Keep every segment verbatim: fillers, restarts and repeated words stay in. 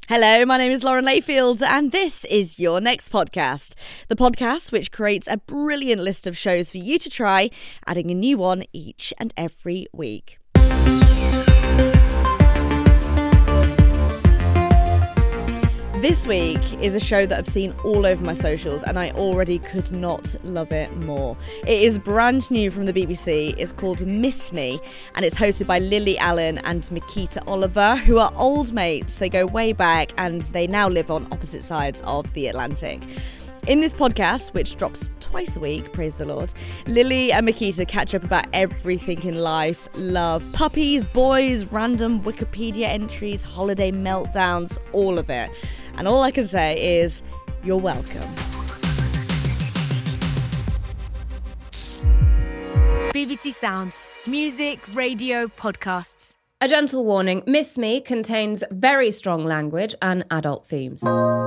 Hello, my name is Lauren Layfield, and this is Your Next Podcast, the podcast which creates a brilliant list of shows for you to try, adding a new one each and every week. This week is a show that I've seen all over my socials and I already could not love it more. It is brand new from the B B C. It's called Miss Me and it's hosted by Lily Allen and Miquita Oliver, who are old mates. They go way back and they now live on opposite sides of the Atlantic. In this podcast, which drops twice a week, praise the Lord, Lily and Miquita catch up about everything in life, love, puppies, boys, random Wikipedia entries, holiday meltdowns, all of it. And all I can say is, you're welcome. B B C Sounds. Music, radio, podcasts. A gentle warning, Miss Me contains very strong language and adult themes.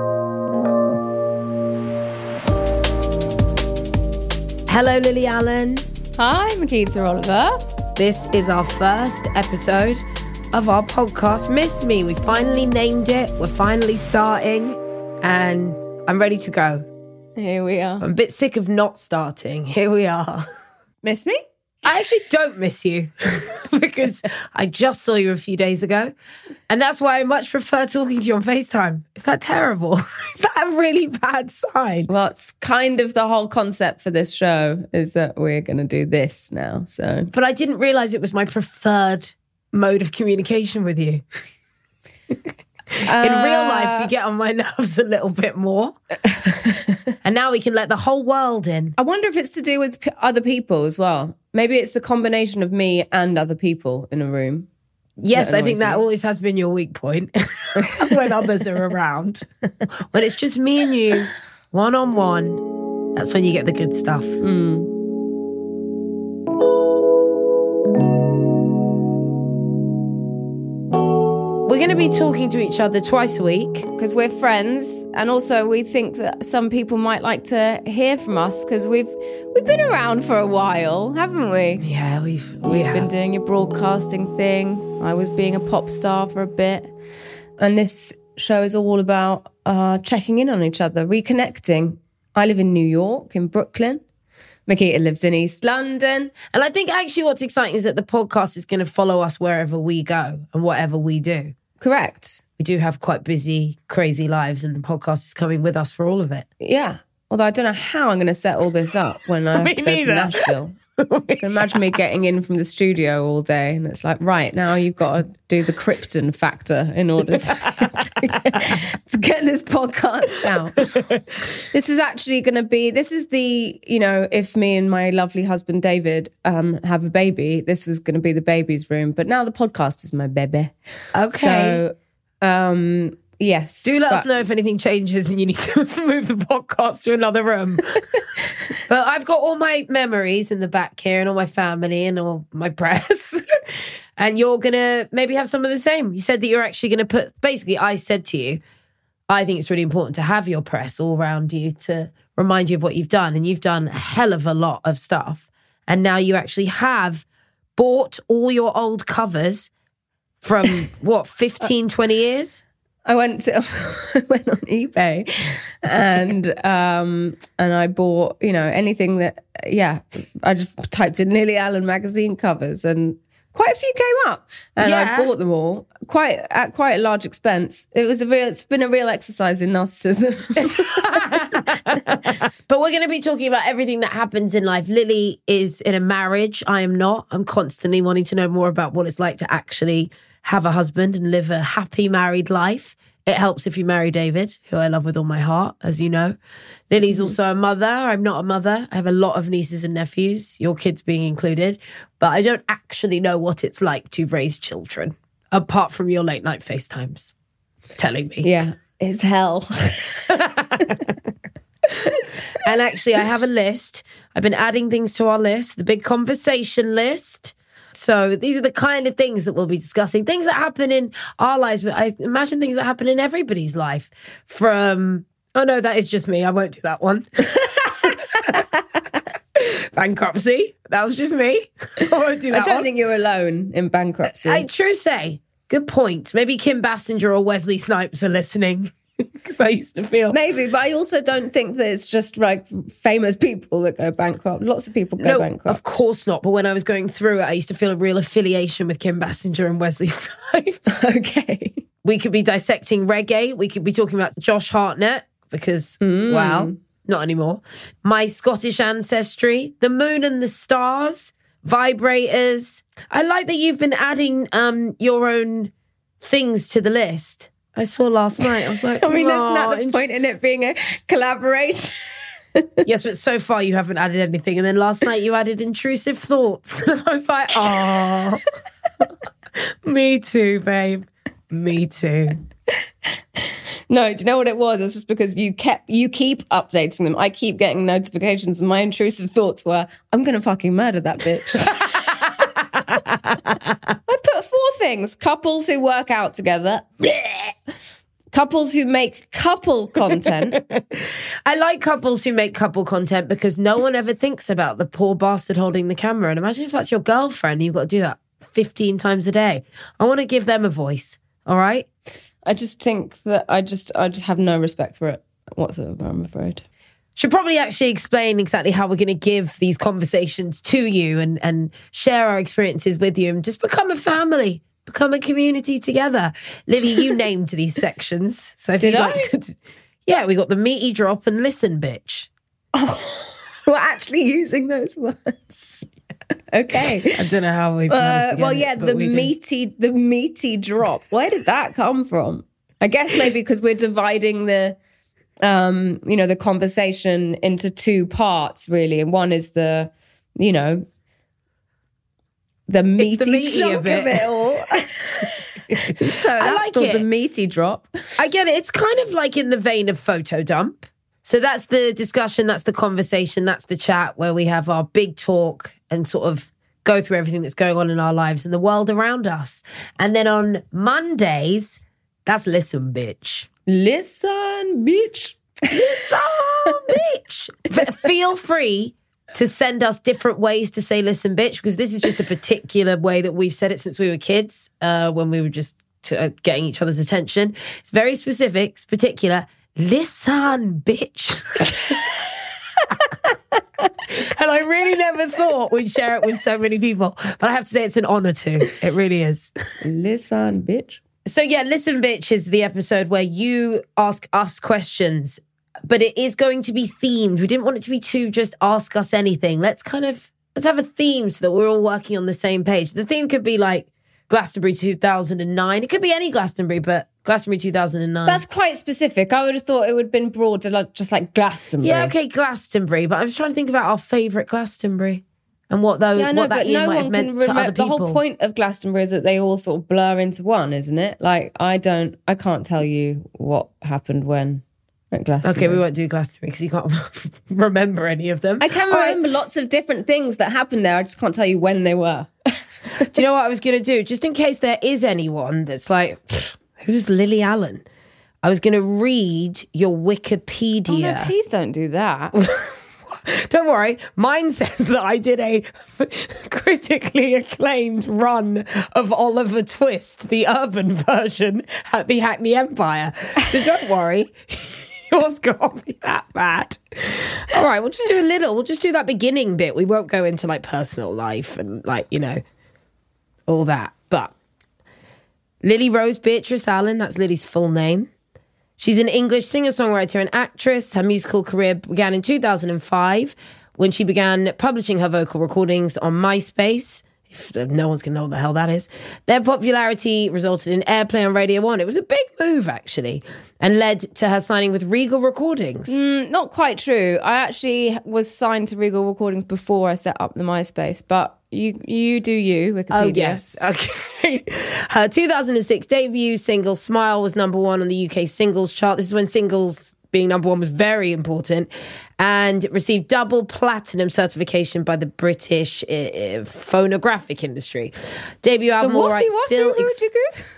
Hello, Lily Allen. Hi, Miquita Oliver. This is our first episode of our podcast, Miss Me. We finally named it. We're finally starting, and I'm ready to go. Here we are. I'm a bit sick of not starting. Here we are. Miss me? I actually don't miss you because I just saw you a few days ago, and that's why I much prefer talking to you on FaceTime. Is that terrible? Is that a really bad sign? Well, it's kind of the whole concept for this show is that we're going to do this now. So, but I didn't realise it was my preferred mode of communication with you. Uh, In real life, you get on my nerves a little bit more. And now we can let the whole world in. I wonder if it's to do with p- other people as well. Maybe it's the combination of me and other people in a room. Yes, I think that you. always has been your weak point when others are around. When it's just me and you, one-on-one, that's when you get the good stuff. Mm. We're going to be talking to each other twice a week. Because we're friends, and also we think that some people might like to hear from us because we've we've been around for a while, haven't we? Yeah, we've we We've have. been doing your broadcasting thing. I was being a pop star for a bit. And this show is all about uh, checking in on each other, reconnecting. I live in New York, in Brooklyn. Miquita lives in East London. And I think actually what's exciting is that the podcast is going to follow us wherever we go and whatever we do. Correct. We do have quite busy, crazy lives, and the podcast is coming with us for all of it. Yeah. Although I don't know how I'm going to set all this up when I have Me to go neither. to Nashville. I can imagine me getting in from the studio all day and it's like, right, now you've got to do the Krypton factor in order to, to, get, to get this podcast out. This is actually going to be, this is the, you know, if me and my lovely husband David um, have a baby, this was going to be the baby's room. But now the podcast is my baby. Okay. So, um... yes. Do let but- us know if anything changes and you need to move the podcast to another room. But I've got all my memories in the back here and all my family and all my press. And you're going to maybe have some of the same. You said that you're actually going to put... Basically, I said to you, I think it's really important to have your press all around you to remind you of what you've done. And you've done a hell of a lot of stuff. And now you actually have bought all your old covers from, what, fifteen, twenty years? I went to I went on eBay and um and I bought, you know, anything that yeah, I just typed in Lily Allen magazine covers and quite a few came up. And Yeah. I bought them all quite at quite a large expense. It was a real it's been a real exercise in narcissism. But we're going to be talking about everything that happens in life. Lily is in a marriage. I am not. I'm constantly wanting to know more about what it's like to actually have a husband and live a happy married life. It helps if you marry David, who I love with all my heart, as you know. Lily's also a mother. I'm not a mother. I have a lot of nieces and nephews, your kids being included. But I don't actually know what it's like to raise children, apart from your late night FaceTimes telling me. Yeah, it's hell. And actually, I have a list. I've been adding things to our list, the big conversation list. So these are the kind of things that we'll be discussing, things that happen in our lives, but I imagine things that happen in everybody's life. From, oh no, that is just me. I won't do that one. Bankruptcy. That was just me. I won't do that I don't one. think you're alone in bankruptcy. I true say. Good point. Maybe Kim Basinger or Wesley Snipes are listening. Because I used to feel... Maybe, but I also don't think that it's just like famous people that go bankrupt. Lots of people go no, bankrupt. Of course not. But when I was going through it, I used to feel a real affiliation with Kim Basinger and Wesley Snipes. Okay. We could be dissecting reggae. We could be talking about Josh Hartnett because, Mm. wow, not anymore. My Scottish ancestry, the moon and the stars, vibrators. I like that you've been adding um, your own things to the list. I saw last night. I was like, I mean, there's "Oh, not the int- point in it being a collaboration. Yes, but so far you haven't added anything. And then last night you added intrusive thoughts. I was like, oh, me too, babe. Me too. No, do you know what it was? It was just because you kept, you keep updating them. I keep getting notifications, and my intrusive thoughts were, I'm going to fucking murder that bitch. I put four things: couples who work out together, couples who make couple content. I like couples who make couple content because no one ever thinks about the poor bastard holding the camera. And imagine if that's your girlfriend, you've got to do that fifteen times a day. I want to give them a voice. All right. I just think that I just, I just have no respect for it whatsoever, I'm afraid. Should probably actually explain exactly how we're going to give these conversations to you and, and share our experiences with you and just become a family, become a community together. Lily, you named these sections. So if Did you'd I? like to, yeah, we got the meaty drop and listen, bitch. We're actually using those words. Okay. I don't know how we've managed Uh, to get well, it, yeah, but the we do. meaty, the meaty drop. Where did that come from? I guess maybe because we're dividing the, um, you know, the conversation into two parts, really, and one is the, you know, the meaty the meaty chunk of it. of it all. So that's like called it. the meaty drop. I get it. It's kind of like in the vein of photo dump. So that's the discussion, that's the conversation, that's the chat where we have our big talk and sort of go through everything that's going on in our lives and the world around us. And then on Mondays, that's listen, bitch. Listen, bitch. Listen, bitch. F- feel free to send us different ways to say listen, bitch, because this is just a particular way that we've said it since we were kids, uh, when we were just to, uh, getting each other's attention. It's very specific, it's particular. Listen, bitch. And I really never thought we'd share it with so many people. But I have to say it's an honour to. It really is. Listen, bitch. So yeah, Listen, Bitch is the episode where you ask us questions, but it is going to be themed. We didn't want it to be too just ask us anything. Let's kind of, let's have a theme so that we're all working on the same page. The theme could be like Glastonbury two thousand nine. It could be any Glastonbury, but Glastonbury two thousand nine. That's quite specific. I would have thought it would have been broad to like, just like Glastonbury. Yeah, okay, Glastonbury. But I'm just trying to think about our favourite Glastonbury and what those Yeah, I know, what that but year no might have one meant can to remember. other The people. whole point of Glastonbury is that they all sort of blur into one, isn't it? Like, I don't, I can't tell you what happened when at Glastonbury. Okay, we won't do Glastonbury because you can't remember any of them. I can All right. remember lots of different things that happened there. I just can't tell you when they were. Do you know what I was going to do? Just in case there is anyone that's like, "Pfft, who's Lily Allen? I was going to read your Wikipedia. Oh, no, please don't do that. Don't worry. Mine says that I did a critically acclaimed run of Oliver Twist, the urban version at the Hackney Empire. So don't worry. Yours can't be that bad. All right, we'll just do a little. We'll just do that beginning bit. We won't go into like personal life and like, you know, all that. But Lily Rose Beatrice Allen, that's Lily's full name. She's an English singer-songwriter and actress. Her musical career began in two thousand five when she began publishing her vocal recordings on MySpace. If no one's going to know what the hell that is. Their popularity resulted in airplay on Radio one. It was a big move, actually, and led to her signing with Regal Recordings. Mm, not quite true. I actually was signed to Regal Recordings before I set up the MySpace, but you you do you, Wikipedia. Oh, yes. Okay. Her two thousand six debut single, Smile, was number one on the U K singles chart. This is when singles being number one was very important, and received double platinum certification by the British uh, phonographic industry. Debut The album, All Right, whatty still... whatty Ex-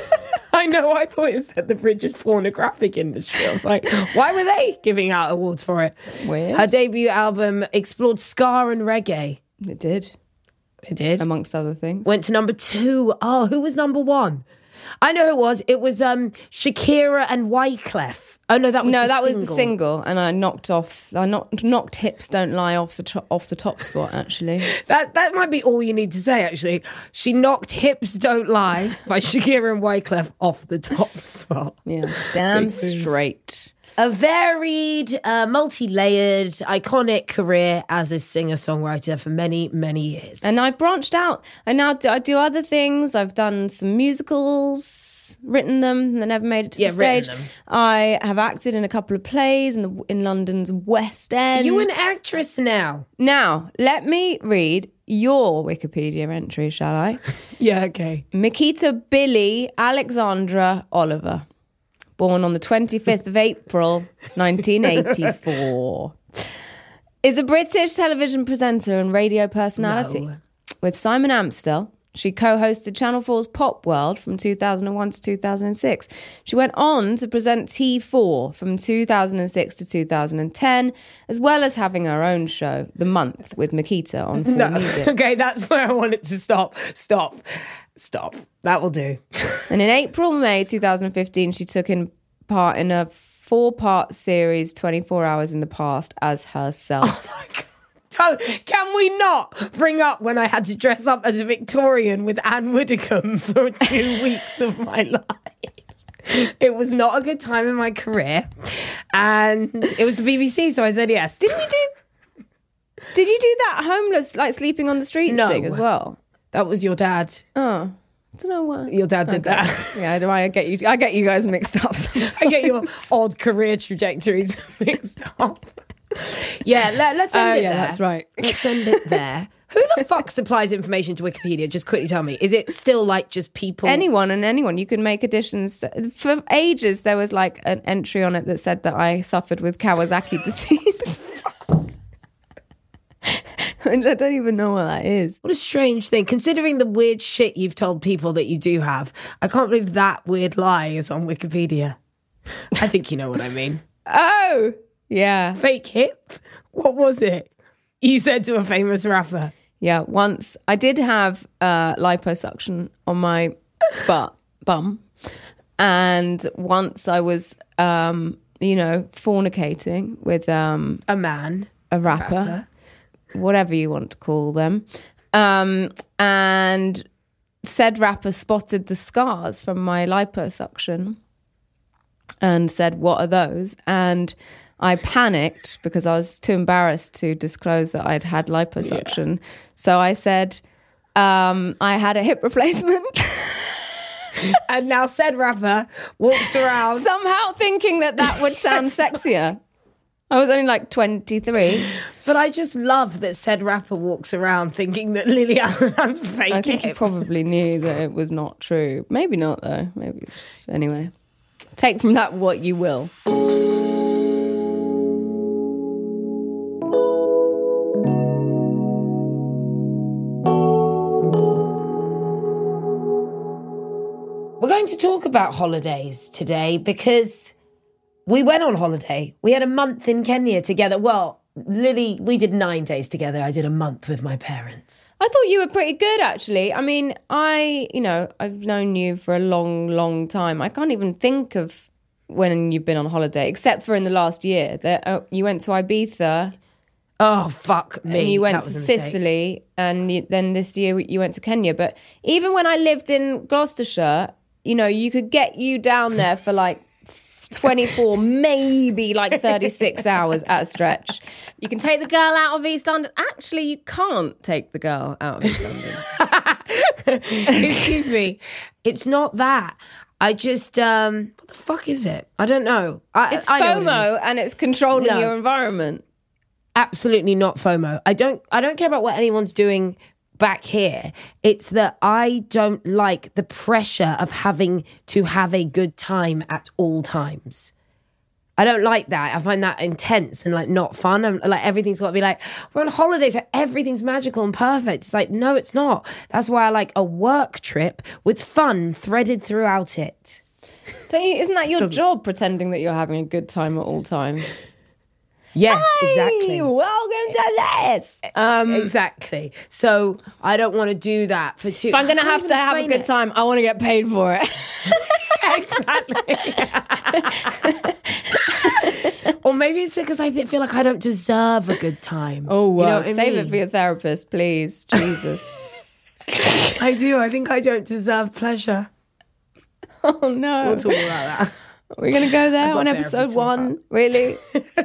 I know, I thought it said the British phonographic industry. I was like, why were they giving out awards for it? Weird. Her debut album explored ska and reggae. It did, It did. amongst other things. Went to number two. Oh, who was number one? I know who it was. It was um, Shakira and Wyclef. Oh no, that was no, the that single. was the single, and I knocked off. I knocked knocked "Hips Don't Lie" off the to- off the top spot. Actually, That that might be all you need to say. Actually, she knocked "Hips Don't Lie" by Shakira and Wyclef off the top spot. yeah, damn Big moves. straight. A varied, uh, multi-layered, iconic career as a singer-songwriter for many, many years. And I've branched out. I now do, I do other things. I've done some musicals, written them, and never made it to Yeah, the written stage. them. I have acted in a couple of plays in the in London's West End. You an actress now? Now, let me read your Wikipedia entry, shall I? Yeah, okay. Mikita Billy Alexandra Oliver, born on the twenty-fifth of April, nineteen eighty-four, is a British television presenter and radio personality. No. With Simon Amstel, she co-hosted Channel four's Pop World from two thousand one to two thousand six. She went on to present T four from two thousand six to two thousand ten, as well as having her own show, The Month, with Mikita on Four No. Music. Okay, that's where I wanted to stop. Stop. Stop. That will do. And in April, May twenty fifteen, she took in part in a four-part series, twenty-four hours in the Past, as herself. Oh my God. Don't, can we not bring up when I had to dress up as a Victorian with Anne Widdecombe for two weeks of my life? It was not a good time in my career. And it was the B B C, so I said yes. Didn't you do... Did you do that homeless, like sleeping on the streets No. thing as well? That was your dad. Oh, I don't know what. Your dad did that. Yeah, I, I get you. I get you guys mixed up. Sometimes. I get your odd career trajectories mixed up. Yeah, let, let's end Oh, it yeah, there. that's right. Let's end it there. Who the fuck supplies information to Wikipedia? Just quickly tell me. Is it still like just people? Anyone and anyone. You can make additions. To, for ages, there was like an entry on it that said that I suffered with Kawasaki disease. I don't even know what that is. What a strange thing. Considering the weird shit you've told people that you do have, I can't believe that weird lie is on Wikipedia. I think you know what I mean. Oh, yeah. Fake hip? What was it? You said to a famous rapper. Yeah, once I did have uh, liposuction on my butt, bum. And once I was, um, you know, fornicating with um, A man. a rapper, Rapper. whatever you want to call them. Um, and said rapper spotted the scars from my liposuction and said, "What are those?" And I panicked because I was too embarrassed to disclose that I'd had liposuction. Yeah. So I said, um, I had a hip replacement. And now said rapper walks around. Somehow thinking that that would sound sexier. I was only like twenty-three. But I just love that said rapper walks around thinking that Lily Allen has fake I think he hip. probably knew that it was not true. Maybe not, though. Maybe it's just... Anyway. Take from that what you will. We're going to talk about holidays today because we went on holiday. We had a month in Kenya together. Well, Lily, we did nine days together. I did a month with my parents. I thought you were pretty good, actually. I mean, I, you know, I've known you for a long, long time. I can't even think of when you've been on holiday, except for in the last year. That uh, you went to Ibiza. Oh, fuck me. And you went That to was a mistake. Sicily, and you, then this year you went to Kenya. But even when I lived in Gloucestershire, you know, you could get you down there for like twenty-four, maybe like thirty-six hours at a stretch. You can take the girl out of East London. Actually, you can't take the girl out of East London. Excuse me. It's not that. I just, um, what the fuck is it? I don't know. I, It's I know what it FOMO, is. and it's controlling No. your environment. Absolutely not FOMO. I don't I don't care about what anyone's doing back here. It's that I don't like the pressure of having to have a good time at all times. I don't like that. I find that intense and like not fun. I'm, like everything's got to be like, we're on holidays, so everything's magical and perfect. It's like, no, it's not. That's why I like a work trip with fun threaded throughout it. Don't you, isn't that your job, pretending that you're having a good time at all times? Yes, Hey, exactly. welcome to this. Um, Exactly. So I don't want to do that for two. if I'm going to I can't have to even have a explain good it. time, I want to get paid for it. Exactly. Or maybe it's because I feel like I don't deserve a good time. Oh, You know wow. what I Save mean? it for your therapist, please. Jesus. I do. I think I don't deserve pleasure. Oh, no. We'll talk about that. We're going to go there got on therapy episode to one? Really?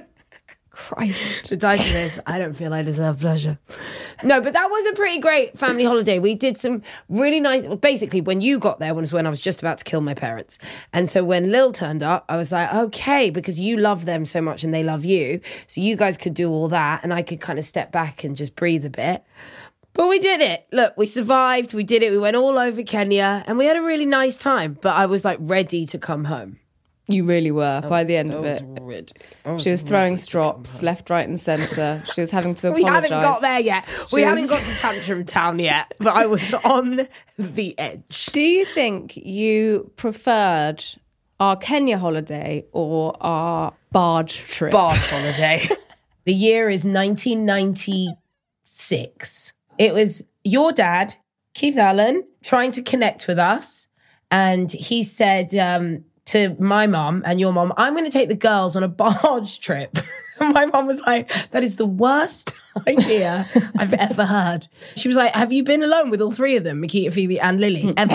Christ. The title is I don't feel I deserve pleasure. No, but that was a pretty great family holiday. We did some really nice. Well, basically, when you got there was when I was just about to kill my parents, and so when Lil turned up, I was like, okay, because you love them so much and they love you, so you guys could do all that, and I could kind of step back and just breathe a bit. But we did it. Look, we survived. We did it. We went all over Kenya, and we had a really nice time. But I was like ready to come home. You really were by the end of I was it. ready. She was throwing strops left, right, and centre. She was having to We apologise. hadn't got there yet. We She hadn't was- got to Tantrum Town yet, but I was on the edge. Do you think you preferred our Kenya holiday or our barge trip? Barge holiday. The year is nineteen ninety-six. It was your dad, Keith Allen, trying to connect with us. And he said um, to my mum and your mum, I'm going to take the girls on a barge trip. And my mum was like, that is the worst idea I've ever heard. She was like, have you been alone with all three of them, Makita, Phoebe and Lily, ever?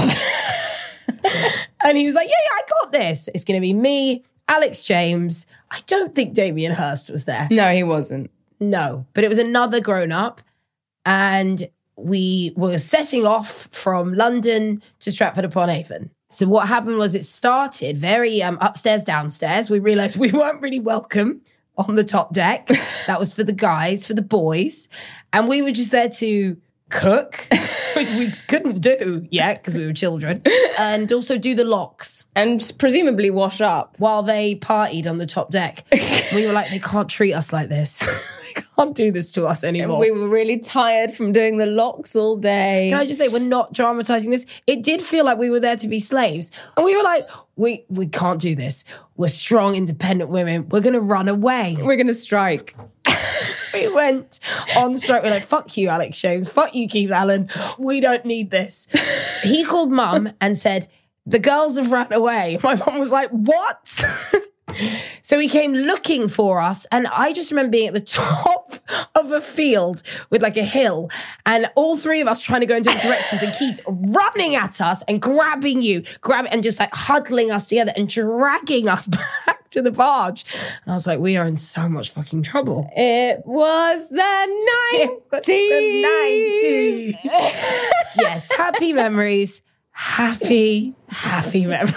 And he was like, yeah, yeah, I got this. It's going to be me, Alex James. I don't think Damien Hirst was there. No, he wasn't. No, but it was another grown-up. And we were setting off from London to Stratford-upon-Avon. So what happened was it started very um, upstairs, downstairs. We realised we weren't really welcome on the top deck. That was for the guys, for the boys. And we were just there to cook, which we couldn't do yet because we were children, and also do the locks And presumably wash up. while they partied on the top deck. We were like, they can't treat us like this. They can't do this to us anymore. We were really tired from doing the locks all day. Can I just say, we're not dramatizing this. It did feel like we were there to be slaves. And we were like, we we can't do this. We're strong, independent women. We're going to run away. We're going to strike. We went on strike. We're like, fuck you, Alex James. Fuck you, Keith Allen. We don't need this. He called mum and said, the girls have run away. My mum was like, what? So he came looking for us, and I just remember being at the top of a field with like a hill, and all three of us trying to go in different directions, and Keith running at us and grabbing you, grabbing and just like huddling us together and dragging us back to the barge. And I was like, we are in so much fucking trouble. It was the nineties. The nineties. Yes, happy memories. Happy, happy memories.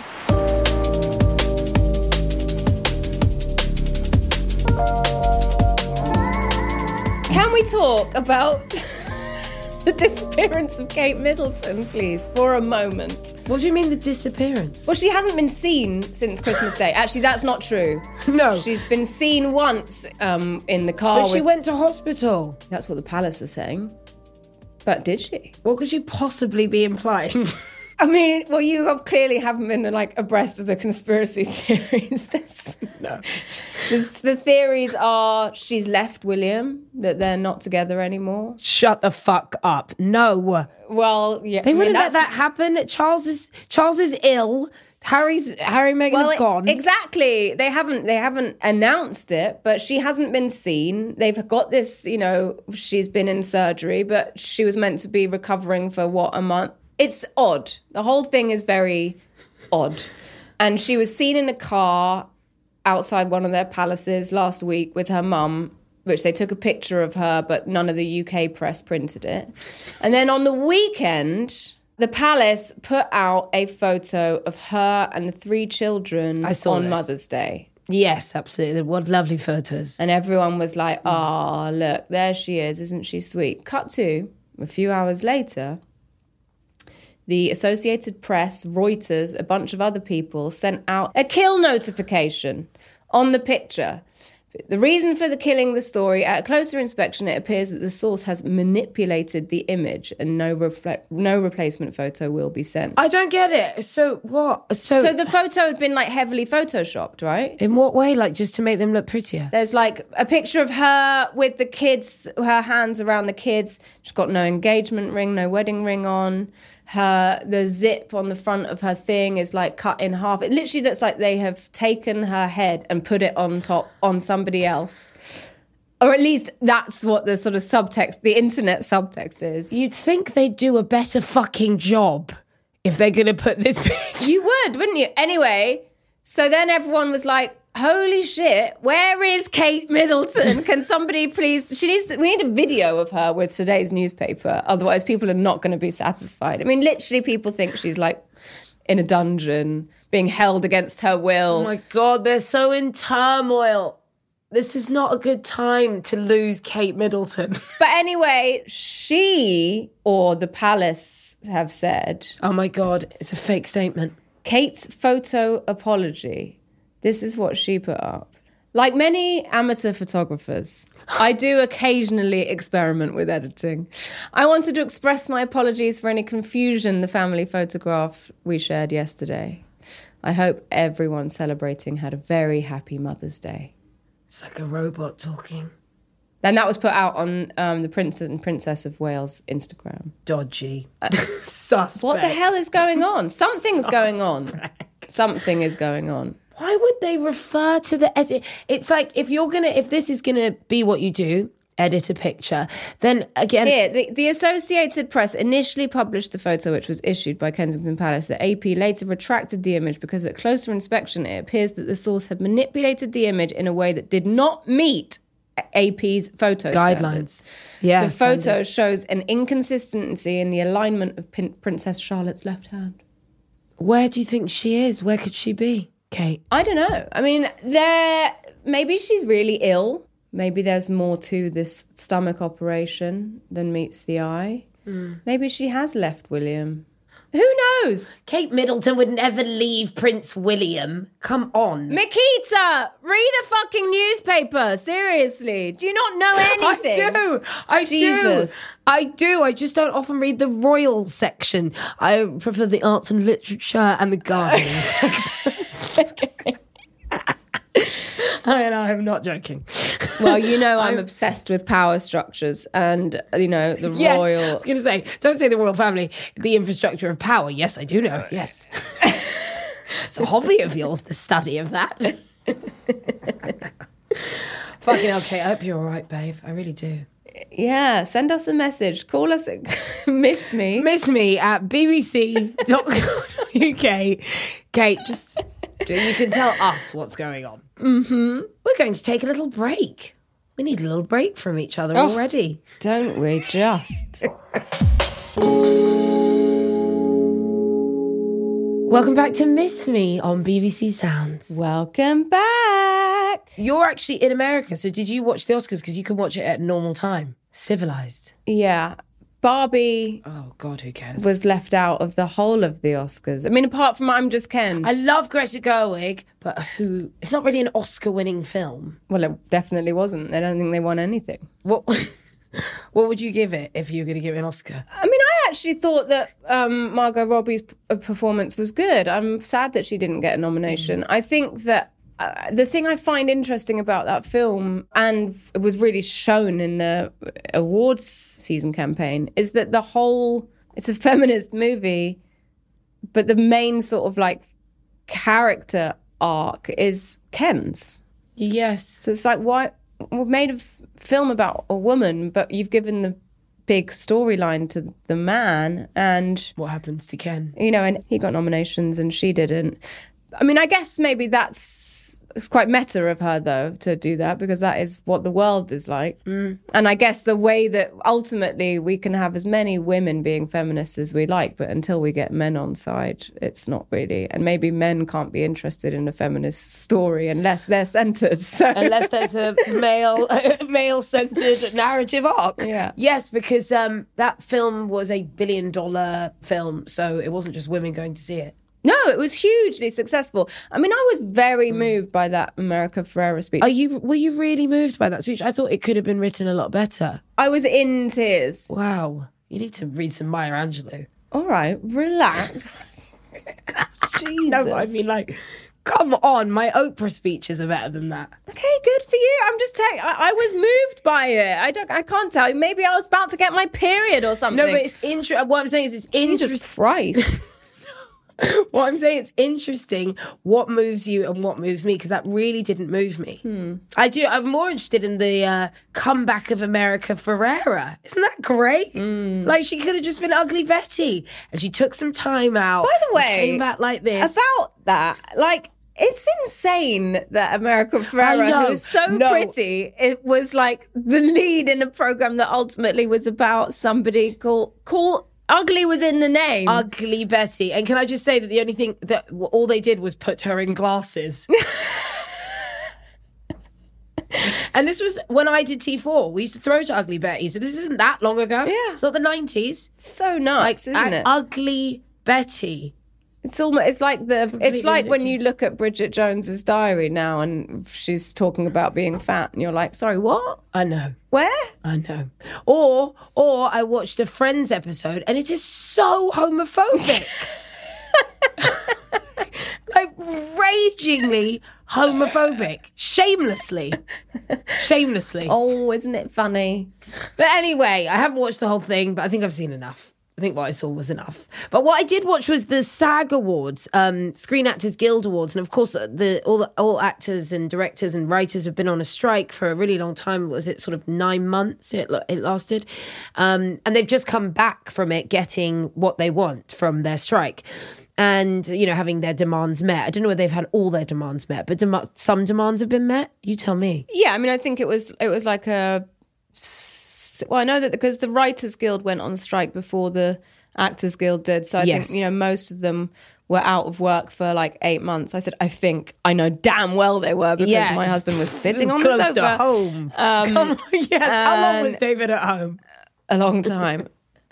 Can we talk about the disappearance of Kate Middleton, please, for a moment? What do you mean the disappearance? Well, she hasn't been seen since Christmas Day. Actually, that's not true. No. She's been seen once um, in the car. But she with- went to hospital. That's what the palace is saying. But did she? What could you possibly be implying? I mean, well, you have clearly haven't been like abreast of the conspiracy theories. There's, No. there's, the theories are she's left William, that they're not together anymore. Shut the fuck up. No. Well, yeah, They I mean, wouldn't let that's- that happen. Charles is Charles is ill. Harry's Harry and Meghan Well, have gone. exactly. They haven't. They haven't announced it, but she hasn't been seen. They've got this. You know, she's been in surgery, but she was meant to be recovering for what, a month. It's odd. The whole thing is very odd. And she was seen in a car outside one of their palaces last week with her mum, which they took a picture of her, but none of the U K press printed it. And then on the weekend, the palace put out a photo of her and the three children I saw on this. Mother's Day. Yes, absolutely. What lovely photos. And everyone was like, oh, look, there she is. Isn't she sweet? Cut to, a few hours later, the Associated Press, Reuters, a bunch of other people sent out a kill notification on the picture The reason for the killing the story, at a closer inspection, it appears that the source has manipulated the image and no refle- no replacement photo will be sent. I don't get it. So what? So, So the photo had been like heavily photoshopped, right? in what way? Like just to make them look prettier? There's like a picture of her with the kids, her hands around the kids. She's got no engagement ring, no wedding ring on. Her the zip on the front of her thing is like cut in half. It literally looks like they have taken her head and put it on top on somebody else. Or at least that's what the sort of subtext, the internet subtext is. You'd think they'd do a better fucking job if they're going to put this picture. You would, wouldn't you? Anyway, so then everyone was like, holy shit, where is Kate Middleton? Can somebody please... She needs to, we need a video of her with today's newspaper. Otherwise, people are not going to be satisfied. I mean, literally, people think she's like in a dungeon, being held against her will. Oh my God, they're so in turmoil. This is not a good time to lose Kate Middleton. But anyway, she or the palace have said... Oh my God, it's a fake statement. Kate's photo apology. This is what she put up. Like many amateur photographers, I do occasionally experiment with editing. I wanted to express my apologies for any confusion the family photograph we shared yesterday. I hope everyone celebrating had a very happy Mother's Day. It's like a robot talking. And that was put out on um, the Princess and Princess of Wales Instagram. Dodgy. Uh, Suspect. What the hell is going on? Something's Suspect. going on. Something is going on. Why would they refer to the edit? It's like if you're gonna, if this is gonna be what you do, edit a picture, then again... Here, the, the Associated Press initially published the photo, which was issued by Kensington Palace. The A P later retracted the image because at closer inspection, it appears that the source had manipulated the image in a way that did not meet A P's photo guidelines. Standards. Yeah, the photo shows an inconsistency in the alignment of Pin- Princess Charlotte's left hand. Where do you think she is? Where could she be, Kate? I don't know. I mean, there maybe she's really ill. Maybe there's more to this stomach operation than meets the eye. Mm. Maybe she has left William. Who knows? Kate Middleton would never leave Prince William. Come on. Mikita, read a fucking newspaper. Seriously. Do you not know anything? I do. I Jesus. do. I do. I just don't often read the royal section. I prefer the arts and literature and the gardening section. I know, I'm not joking. Well, you know I'm obsessed with power structures and, you know, the yes, royal... I was going to say, don't say the royal family, the infrastructure of power. Yes, I do know, yes. It's a hobby of yours, the study of that. Fucking hell, Kate, I hope you're all right, babe. I really do. Yeah, send us a message. Call us at Miss Me. Miss Me at b b c dot co dot u k. Kate, just... you can tell us what's going on. Mm-hmm. We're going to take a little break. We need a little break from each other oh, already. Don't we just? Welcome back to Miss Me on B B C Sounds. Welcome back. You're actually in America, so did you watch the Oscars? Because you can watch it at normal time. Civilized. Yeah. Barbie... Oh, God, who cares? ...was left out of the whole of the Oscars. I mean, apart from I'm Just Ken. I love Greta Gerwig, but who... It's not really an Oscar-winning film. Well, it definitely wasn't. I don't think they won anything. What What would you give it if you were going to give it an Oscar? I mean, I actually thought that um, Margot Robbie's p- performance was good. I'm sad that she didn't get a nomination. Mm. I think that Uh, the thing I find interesting about that film, and it was really shown in the awards season campaign, is that the whole, it's a feminist movie, but the main sort of like character arc is Ken's. Yes. So it's like, why, we've made a f- film about a woman, but you've given the big storyline to the man, and... What happens to Ken? You know, and he got nominations and she didn't. I mean, I guess maybe that's... It's quite meta of her, though, to do that, because that is what the world is like. Mm. And I guess the way that ultimately we can have as many women being feminists as we like, but until we get men on side, it's not really. And maybe men can't be interested in a feminist story unless they're centred. So. Unless there's a male male-centred narrative arc. Yeah. Yes, because um, that film was a billion-dollar film, so it wasn't just women going to see it. No, it was hugely successful. I mean, I was very moved by that America Ferrera speech. Are you? Were you really moved by that speech? I thought it could have been written a lot better. I was in tears. Wow. You need to read some Maya Angelou. All right, relax. Jesus. No, I mean, like, come on. My Oprah speeches are better than that. Okay, good for you. I'm just saying, I, I was moved by it. I don't, I can't tell you. Maybe I was about to get my period or something. No, but it's interesting. What I'm saying is it's interesting. Jesus Christ. What I'm saying, it's interesting what moves you and what moves me, because that really didn't move me. Hmm. I do. I'm more interested in the uh, comeback of America Ferrera. Isn't that great? Mm. Like, she could have just been Ugly Betty, and she took some time out. By the way, and came back like this. About that, like, it's insane that America I Ferrera, know. who is so No. pretty, it was like the lead in a program that ultimately was about somebody called called Ugly was in the name. Ugly Betty. And can I just say that the only thing that all they did was put her in glasses. And this was when I did T four. We used to throw to Ugly Betty. So this isn't that long ago. Yeah. It's not the nineties. So nuts, Like, isn't a- it? Ugly Betty. It's almost it's like the it's Completely like when you ridiculous. look at Bridget Jones's diary now and she's talking about being fat and you're like, sorry, what? I know. Where? I know. Or or I watched a Friends episode and it is so homophobic. Like, ragingly homophobic. Shamelessly. Shamelessly. Oh, isn't it funny? But anyway, I haven't watched the whole thing, but I think I've seen enough. I think what I saw was enough. But what I did watch was the SAG Awards, um, Screen Actors Guild Awards, and of course, the all the, all actors and directors and writers have been on a strike for a really long time. Was it sort of nine months? It it lasted, um, and they've just come back from it, getting what they want from their strike, and you know, having their demands met. I don't know whether they've had all their demands met, but dem- some demands have been met. You tell me. Yeah, I mean, I think it was it was like a. Well, I know that because the Writers Guild went on strike before the Actors Guild did, so I Yes. think you know most of them were out of work for like eight months. I said, I think I know damn well they were because Yeah. my husband was sitting It on was the close sofa to home. Um, Come on, yes. How long was and- David at home? a long time.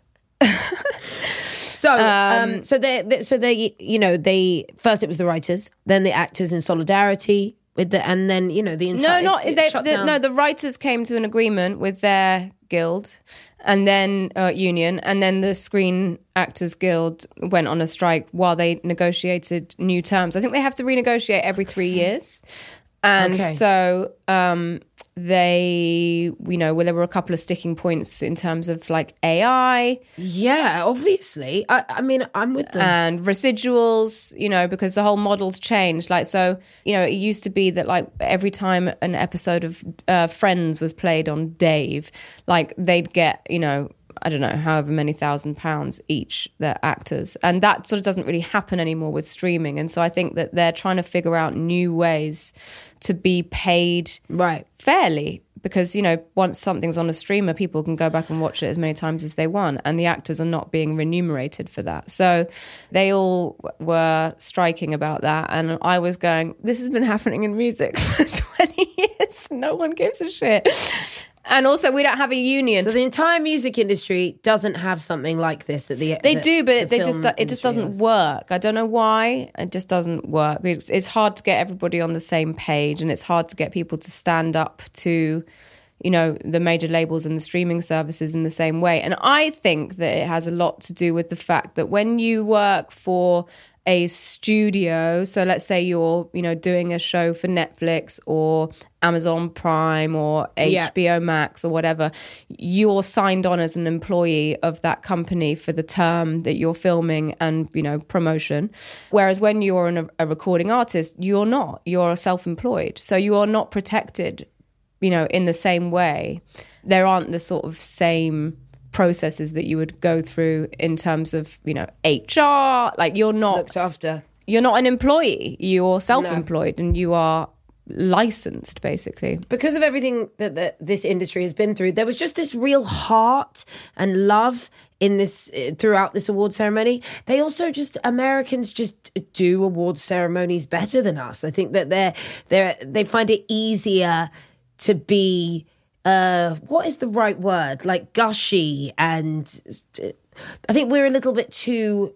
So, um, so they, they, so they, you know, they first it was the writers, then the actors in solidarity with the, and then you know the No, entire. not it they, shut the, down. no. The writers came to an agreement with their guild, and then uh, union, and then the Screen Actors Guild went on a strike while they negotiated new terms. I think they have to renegotiate every three years, and Okay. so um, they, you know, well, there were a couple of sticking points in terms of like A I. Yeah, obviously. I, I mean, I'm with them. And residuals, you know, because the whole model's changed. Like, so, you know, it used to be that like every time an episode of uh, Friends was played on Dave, like they'd get, you know, I don't know, however many thousand pounds each, their actors. And that sort of doesn't really happen anymore with streaming. And so I think that they're trying to figure out new ways to be paid Right. fairly. Because, you know, once something's on a streamer, people can go back and watch it as many times as they want. And the actors are not being remunerated for that. So they all were striking about that. And I was going, this has been happening in music for twenty years. No one gives a shit. And also, we don't have a union. So the entire music industry doesn't have something like this that the They the- do, the but they just film it just industry doesn't has. work. I don't know why. It just doesn't work. It's, it's hard to get everybody on the same page, and it's hard to get people to stand up to, you know, the major labels and the streaming services in the same way. And I think that it has a lot to do with the fact that when you work for a studio, so let's say you're, you know, doing a show for Netflix or Amazon Prime or H B O Yeah. Max or whatever, you're signed on as an employee of that company for the term that you're filming and, you know, promotion. Whereas when you're an, a recording artist, you're not. You're self-employed. So you are not protected, you know, in the same way. There aren't the sort of same processes that you would go through in terms of, you know, H R. Like you're not Looked after. you're not an employee. You're self-employed and you are licensed, basically. Because of everything that, that this industry has been through, there was just this real heart and love in this uh, throughout this award ceremony. They also just Americans just do award ceremonies better than us. I think that they're they they find it easier to be uh, what is the right word? Like gushy, and uh, I think we're a little bit too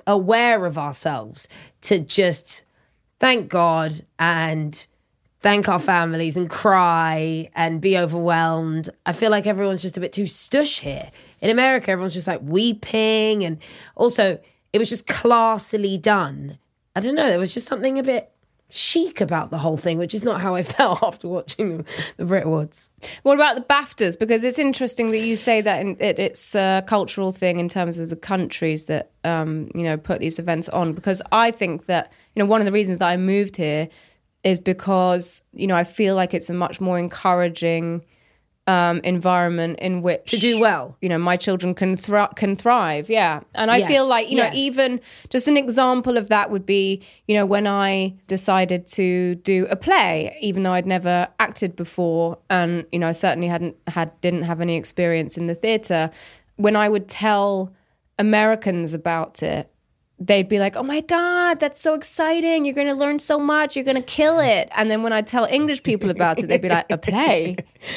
aware of ourselves to just thank God and thank our families and cry and be overwhelmed. I feel like everyone's just a bit too stush here. In America, everyone's just like weeping, and also it was just classily done. I don't know, there was just something a bit chic about the whole thing, which is not how I felt after watching the, the Brit Awards. What about the BAFTAs? Because it's interesting that you say that in, it, it's a cultural thing in terms of the countries that, um, you know, put these events on. Because I think that, you know, one of the reasons that I moved here is because, you know, I feel like it's a much more encouraging um, environment in which to do well. You know, my children can thri- can thrive. Yeah. And I yes, feel like, you yes. know, even just an example of that would be, you know, when I decided to do a play, even though I'd never acted before, and, you know, I certainly hadn't had, didn't have any experience in the theatre, when I would tell Americans about it, they'd be like, oh my God, that's so exciting. You're going to learn so much. You're going to kill it. And then when I tell English people about it, they'd be like, a play?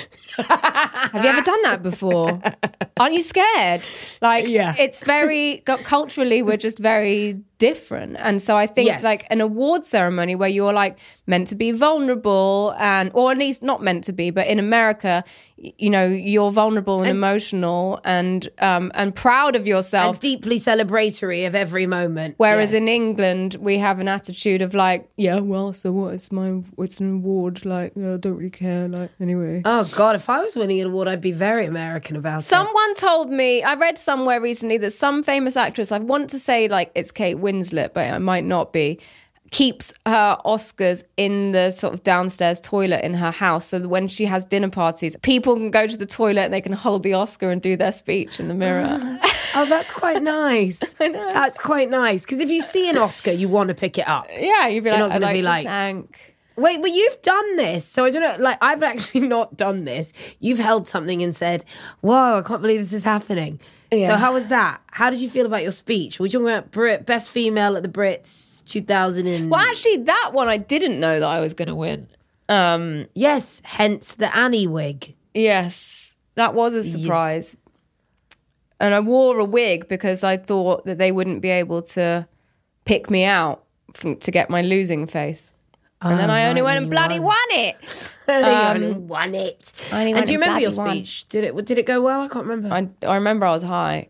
Have you ever done that before? Aren't you scared? Like, yeah. It's very, culturally, we're just very different. And so I think yes. like an award ceremony where you're like meant to be vulnerable, and, or at least not meant to be, but in America, you know, you're vulnerable and, and emotional and um, and proud of yourself. And deeply celebratory of every moment. Whereas yes. in England, we have an attitude of like, yeah, well, so what? It's my, it's an award. Like, I don't really care. Like, anyway. Oh God, if I was winning an award, I'd be very American about it. Someone told me, I read somewhere recently that some famous actress, I want to say like it's Kate Winslet, but it might not be, keeps her Oscars in the sort of downstairs toilet in her house, so that when she has dinner parties, people can go to the toilet and they can hold the Oscar and do their speech in the mirror. Oh, that's quite nice. I know. That's quite nice. Because if you see an Oscar, you want to pick it up. Yeah, you'd be You're like, not going I'd to be to like, thank. Wait, but you've done this. So I don't know, like, I've actually not done this. You've held something and said, whoa, I can't believe this is happening. Yeah. So how was that? How did you feel about your speech? Were you talking about Brit, Best Female at the Brits two thousand? And... Well, actually, that one I didn't know that I was going to win. Um, yes, hence the Annie wig. yes, that was a surprise. Yes. And I wore a wig because I thought that they wouldn't be able to pick me out from, to get my losing face. And oh, then I only went and bloody won, won it. um, only won it. I only and went do you remember your won. speech? Did it Did it go well? I can't remember. I, I remember I was high.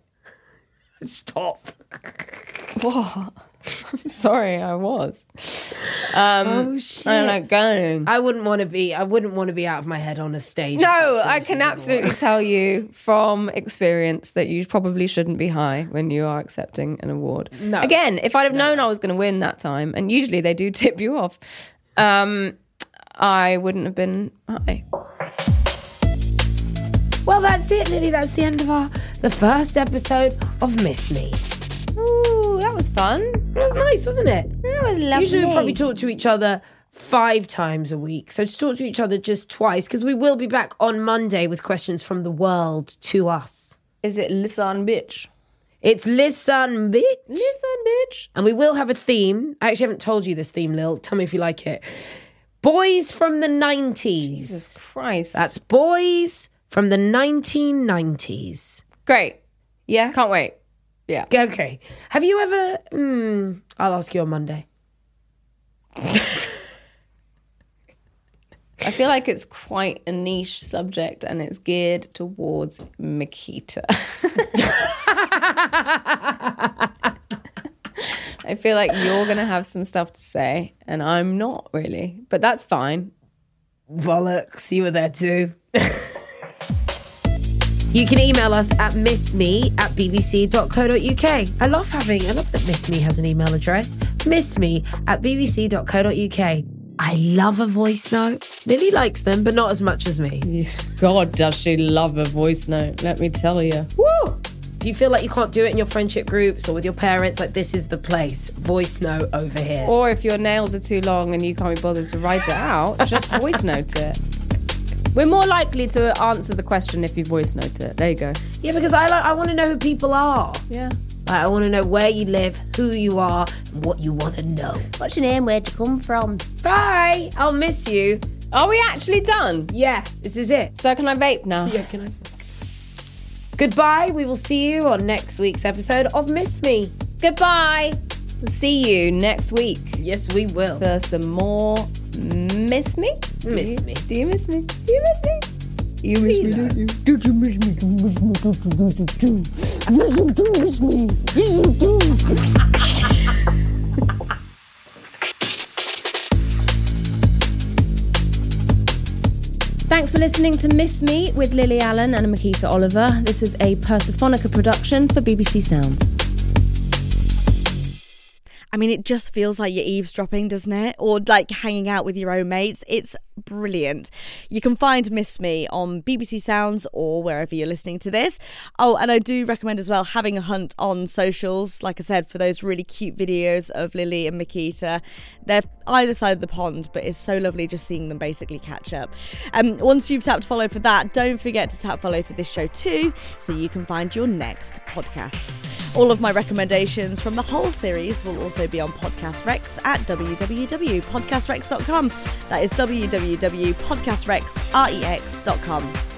Stop. What? I'm sorry, I was. Um, oh shit! I don't know, going. I wouldn't want to be. I wouldn't want to be out of my head on a stage. No, I can absolutely tell you from experience that you probably shouldn't be high when you are accepting an award. No. Again, if I'd have no. known I was going to win that time, and usually they do tip you off, um, I wouldn't have been high. Well, that's it, Lily. That's the end of our the first episode of Miss Me. Ooh, that was fun. It was nice, wasn't it? That was lovely. Usually we probably talk to each other five times a week. So to talk to each other just twice, because we will be back on Monday with questions from the world to us. Is it Listen Bitch? It's Listen Bitch. Listen Bitch. And we will have a theme. I actually haven't told you this theme, Lil. Tell me if you like it. Boys from the nineties. Jesus Christ. That's boys from the nineteen nineties. Great. Yeah? Can't wait. Yeah. Okay. Have you ever... Mm, I'll ask you on Monday. I feel like it's quite a niche subject and it's geared towards Makita. I feel like you're going to have some stuff to say and I'm not really, but that's fine. Bollocks, you were there too. You can email us at missme at bbc dot co dot uk. I love having, I love that Miss Me has an email address. missme at bbc dot co dot uk. I love a voice note. Lily likes them, but not as much as me. Yes, God, does she love a voice note, let me tell you. Woo! If you feel like you can't do it in your friendship groups or with your parents, like this is the place. Voice note over here. Or if your nails are too long and you can't be bothered to write it out, just voice note it. We're more likely to answer the question if you voice note it. There you go. Yeah, because I like I want to know who people are. Yeah. Like, I want to know where you live, who you are, and what you want to know. What's your name? Where'd you come from? Bye. I'll miss you. Are we actually done? Yeah, this is it. So can I vape now? Yeah, can I? Goodbye. We will see you on next week's episode of Miss Me. Goodbye. We'll see you next week Yes, we will. for some more Miss Me? Do Miss you- Me. Do you miss me? Do you miss me? You miss me, don't you? Did you miss me? Do you miss me? Do you miss me? Do you do miss me? Yes, you do. Thanks for listening to Miss Me with Lily Allen and Makita Oliver. This is a Persephonica production for B B C Sounds. I mean, it just feels like you're eavesdropping, doesn't it? Or like hanging out with your own mates. It's brilliant. You can find Miss Me on B B C Sounds or wherever you're listening to this. Oh, and I do recommend as well having a hunt on socials, like I said, for those really cute videos of Lily and Makita. They're either side of the pond, but it's so lovely just seeing them basically catch up. Um, once you've tapped follow for that, don't forget to tap follow for this show too, so you can find your next podcast. All of my recommendations from the whole series will also be on Podcast Rex at w w w dot podcast rex dot com. That is w w w dot podcast rex dot com.